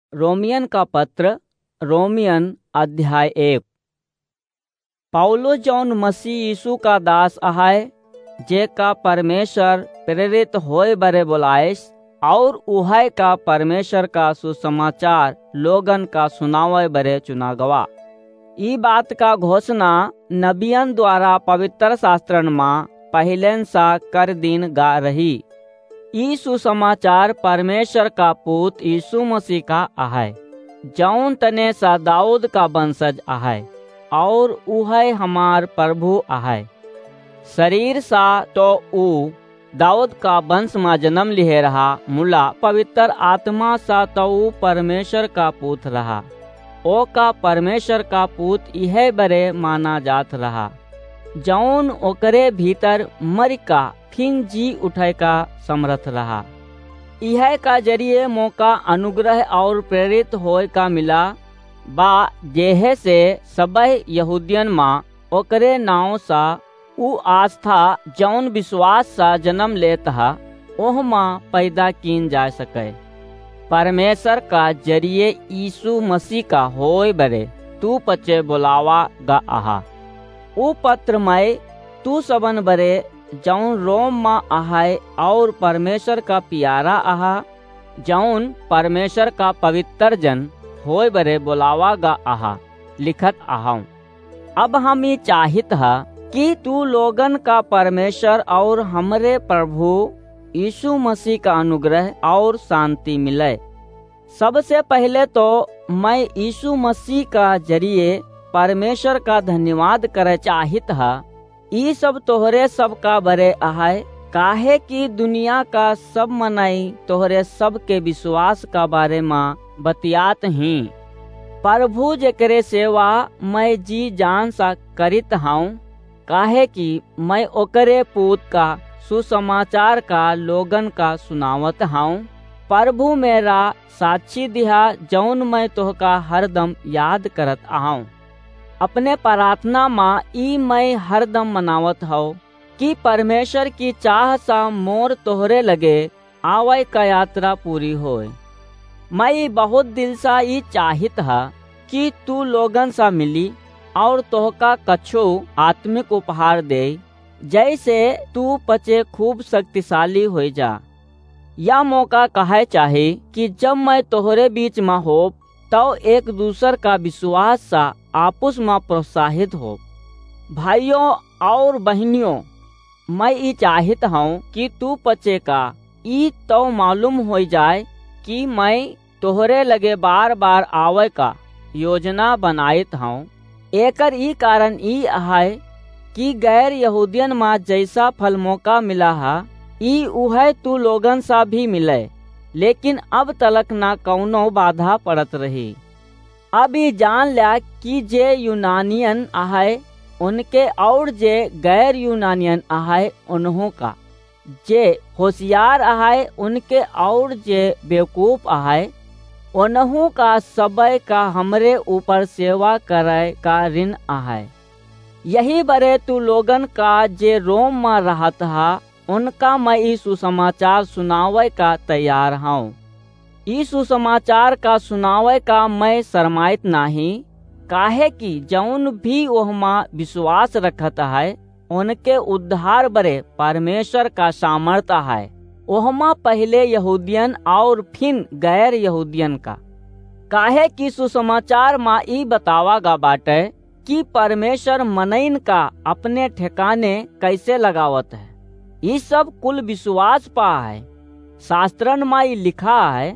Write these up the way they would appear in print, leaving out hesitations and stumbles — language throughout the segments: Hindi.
रोमियन का पत्र रोमियन अध्याय 1। पौलुस जौन मसीह यीशु का दास आहाय, जे का परमेश्वर प्रेरित होए बरे बुलाएस और उहाय का परमेश्वर का सुसमाचार लोगन का सुनावे बरे चुना गवा। ई बात का घोषणा नबियन द्वारा पवित्र शास्त्रन माँ पहलेन सा कर दिन गा रही। ई सुसमाचार परमेश्वर का पुत्र यीशु मसीह का आहाय, जौन तने सा दाऊद का वंशज आहाय और उहाय हमार प्रभु आहाय। शरीर सा तो ऊ दाऊद का वंश में जन्म लिहे रहा, मुला पवित्र आत्मा सा तो ऊ परमेश्वर का पुत्र रहा। ओ का परमेश्वर का पुत्र यह बरे माना जात रहा, जौन ओकरे भीतर मर का फिन जी उठे का समर्थ रहा। यह का जरिए मौका अनुग्रह और प्रेरित होए का मिला बा, जेहे से सबह यहूदियन माँ ओकरे नाव सा ऊ आस्था जौन विश्वास सा जन्म लेत हा, ओह माँ पैदा कीन जा सके। परमेश्वर का जरिए यीशु मसीह का होए बरे तू पचे बुलावा गा आहा। ऊ पत्र में तू सबन बरे जौन रोम माँ आहाय और परमेश्वर का प्यारा आहा, जौन परमेश्वर का पवित्र जन होए बरे बुलावा गा आहा, लिखत आहाऊं। अब हम ये चाहित हा कि तू लोगन का परमेश्वर और हमरे प्रभु यीशु मसीह का अनुग्रह और शांति मिले। सबसे पहले तो मैं यीशु मसीह का जरिए परमेश्वर का धन्यवाद करे चाहित हा। ई सब तोहरे सब का बरे आहाय, काहे कि दुनिया का सब मनाई तोहरे सब के विश्वास का बारे में बतियात ही। प्रभु जेकरे सेवा मैं जी जान सा करित हाऊं, काहे कि मैं ओकरे पूत का सुसमाचार का लोगन का सुनावत हाऊं। प्रभु मेरा साक्षी दिहा, जौन मैं तोहका हरदम याद करत आऊं। अपने प्रार्थना माँ ई मैं हरदम मनावत हूँ कि परमेश्वर की चाह सा मोर तोहरे लगे आवे का यात्रा पूरी होए। मैं बहुत दिल सा ई चाहित हा कि तू लोगन सा मिली और तोहका कछु आत्मिक उपहार दे, जैसे तू पचे खूब शक्तिशाली हो जा। यह मौका कहे चाहे कि जब मैं तोहरे बीच में हो तो एक दूसर का विश्वास सा आपस में प्रोत्साहित हो। भाइयों और बहनियों, मैं ये चाहत हूँ कि तू पचे का ई तो मालूम हो जाए कि मैं तोहरे लगे बार बार आवे का योजना बनाइत हूँ। एकर ई कारण ई है कि गैर यहूदियन में जैसा फल मौका मिला है, ई उहे तू लोगन सा भी मिले, लेकिन अब तलक ना कौनो बाधा पड़त रही। अब ये जान लिया कि जे यूनानियन आहाय उनके और जे गैर यूनानियन आहाय उन्हों का, जे होशियार आहाय उनके और जे बेवकूफ आहाय उन्हों का, सबय का हमरे ऊपर सेवा करे का ऋण आहाय। यही बरे तू लोगन का जे रोम में रहत हा, उनका मैं ई सुसमाचार सुनावे का तैयार हूँ। ई सुसमाचार का सुनावे का मैं शरमाइत नहीं, काहे कि जौन भी ओहमा विश्वास रखत है उनके उद्धार बरे परमेश्वर का सामर्थ है। ओहमा पहले यहूदियन और फिर गैर यहूदियन का, काहे कि सुसमाचार माँ ई बतावा गा बाटे कि परमेश्वर मनइन का अपने ठिकाने कैसे लगावत है। ये सब कुल विश्वास पा है। शास्त्रन में लिखा है,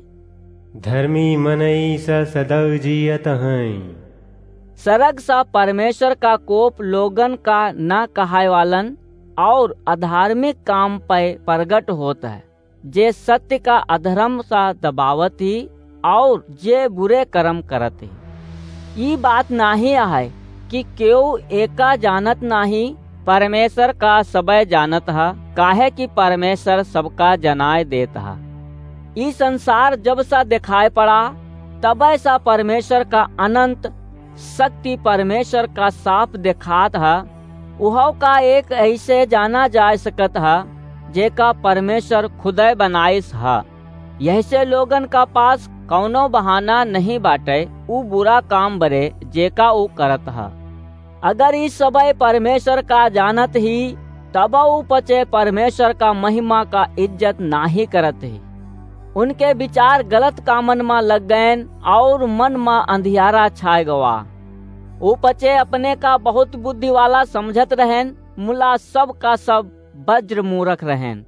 धर्मी मनई सा सदैव जियत हैं। सरग सा परमेश्वर का कोप लोगन का न कहाय वालन और अधार्मिक काम पे प्रगट होता है, जे सत्य का अधर्म सा दबावत ही और जे बुरे कर्म करत ही। ये बात नहीं है कि क्यों एका जानत नहीं, परमेश्वर का सबय जानत है, काहे कि परमेश्वर सबका जनाय देता है। इस संसार जब सा दिखाई पड़ा, तब ऐसा परमेश्वर का अनंत शक्ति परमेश्वर का साफ दिखात है। उहव का एक ऐसे जाना जा सकत है जेका परमेश्वर खुदे बनाइस है। यही से लोगन का पास कौनो बहाना नहीं बाटे ऊ बुरा काम बरे जेका ऊ करत हा। अगर इस सबय परमेश्वर का जानत ही तब ऊ पचे परमेश्वर का महिमा का इज्जत नाही करत ही। उनके विचार गलत कामन में लग गए और मन में अंधियारा छाए गवा। ऊ पचे अपने का बहुत बुद्धि वाला समझत रहन, मुला सब का सब वज्र मूर्ख रहन।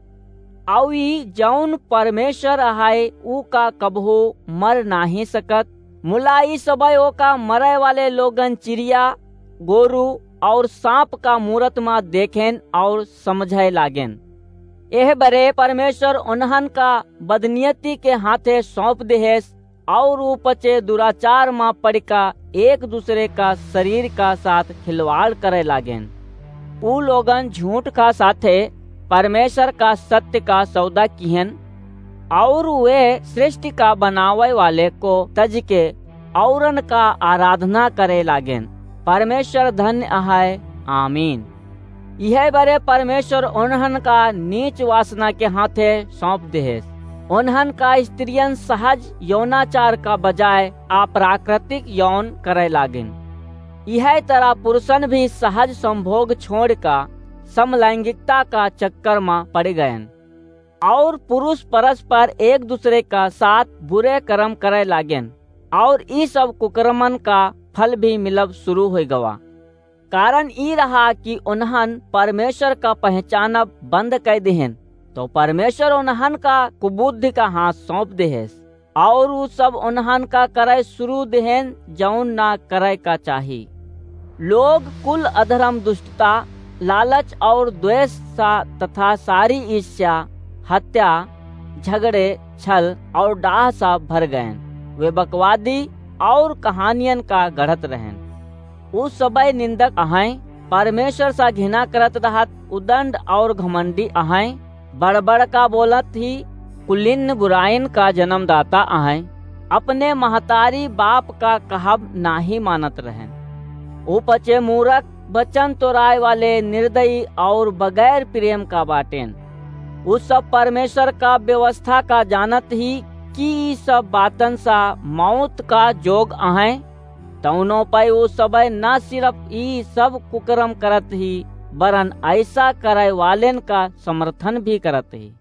आउई जौन परमेश्वर आहाय ऊ का कबहू मर नाही सकत। मुला ई सबय ओ का मरे वाले लोगन चिड़िया, गोरू और सांप का मूरत में देखें और समझे लागेन। यह बरे परमेश्वर उन्हन का बदनियती के हाथे सौंप देहेस और ऊ पचे दुराचार में पड़का एक दूसरे का शरीर का साथ खिलवाड़ करे लागेन। ऊ लोगन झूठ का साथे परमेश्वर का सत्य का सौदा किहन और वे सृष्टि का बनावे वाले को तज के औरन का आराधना करे लागेन। परमेश्वर धन्य आहाय, आमीन। यह बरे परमेश्वर उन्हन का नीच वासना के हाथे सौंप देहेस। उन्हन का स्त्रियन सहज यौनाचार का बजाय अप्राकृतिक यौन करे लागेन। यह तरह पुरुषन भी सहज संभोग छोड़ का समलैंगिकता का चक्कर में पड़ गए और पुरुष परस्पर एक दूसरे का साथ बुरे कर्म करे लागेन और ई सब कुकर्मन का फल भी मिलब शुरू हो गवा। कारण ई रहा कि उन्हन परमेश्वर का पहचानब बंद कर देहन, तो परमेश्वर उन्हन का कुबुद्धि का हाथ सौंप देहेस और ऊ सब उन्हन का करे शुरू देहन जौन ना करे का चाही। लोग कुल अधर्म, दुष्टता, लालच और द्वेष सा तथा सारी ईर्ष्या, हत्या, झगड़े, छल और डाह सा भर गए। वे बकवादी और कहानियन का गढ़त रहन। ऊ सबय निंदक अहाय, परमेश्वर सा घृणा करत रहत, उदंड और घमंडी अहाय, बड़बड़ का बोलत ही कुलीन बुराइन का जन्मदाता अहाय, अपने महतारी बाप का कहब नाही मानत रहन। ऊ पचे मूर्ख, बचन तोराय वाले, निर्दयी और बगैर प्रेम का बाटेन। उस सब परमेश्वर का व्यवस्था का जानत ही कि सब बातन सा मौत का जोग अहाय, तौनो पे वो सबय न सिर्फ ई सब कुकर्म करत ही बरन ऐसा करे वालेन का समर्थन भी करत ही।